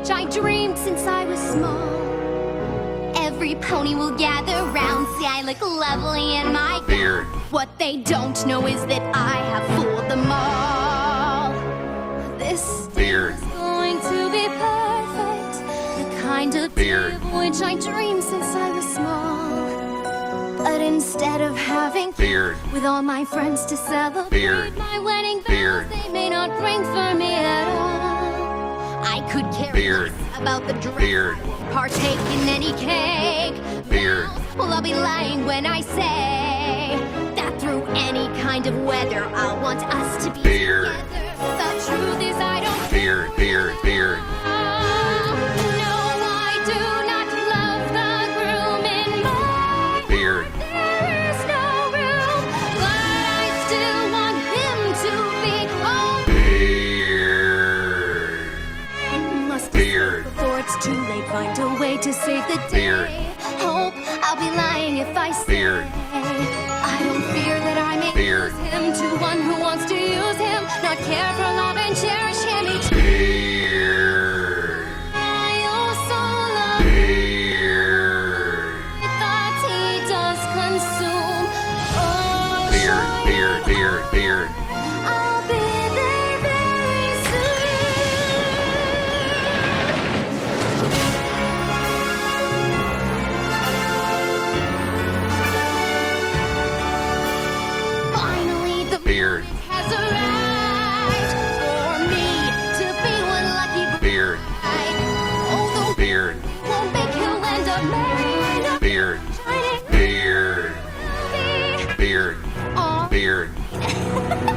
which I dreamed since I was small. Every pony will gather round, see I look lovely in my beard. What they don't know is that I have fooled them all. This Beard. is going to be perfect, the kind of Beard. day of which I dreamed since I was small. But instead of having Beard. with all my friends to celebrate Beard. my wedding Beard. bells, they may not ring for me at all. I could care Beard. less about the dress. Beard. Partake in any cake. Beard. Well, I'll be lying when I say that through any kind of weather, I want us to be Beard. together. The truth is, I don't. Beard, beard, beard. No, I do not love the groom in my Beard. There is no room, but I still want him to be. Oh, Beard. must Beard. before it's too late, find a way to save the day. Beard. Hope I'll be lying if I say Beard. I don't fear that I may Beard. lose him to one who wants to use him, not care for love and cherish him each. Beard. I also love Beard. the thoughts he does consume. Oh, Beard, beard, beard, beard. I'll be there very soon. Finally, the Beard. moment has arrived for me to be one lucky Beard. bride. Although Beard. won't make he'll end up married. Beard. Shining Beard. me. Beard. Aw. Beard.